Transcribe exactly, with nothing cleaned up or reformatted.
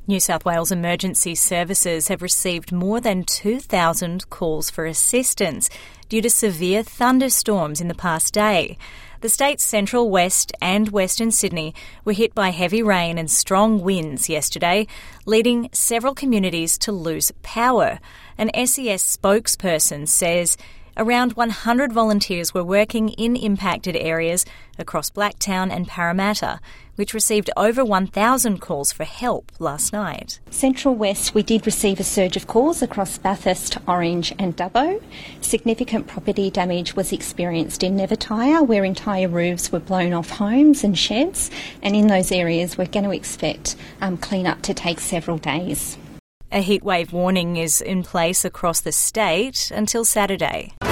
New South Wales Emergency Services have received more than two thousand calls for assistance due to severe thunderstorms in the past day. The state's central, west and western Sydney were hit by heavy rain and strong winds yesterday, leading several communities to lose power. An S E S spokesperson says around one hundred volunteers were working in impacted areas across Blacktown and Parramatta, which received over one thousand calls for help last night. Central West, we did receive a surge of calls across Bathurst, Orange and Dubbo. Significant property damage was experienced in Nevertire, where entire roofs were blown off homes and sheds, and in those areas we're going to expect um, clean-up to take several days. A heatwave warning is in place across the state until Saturday.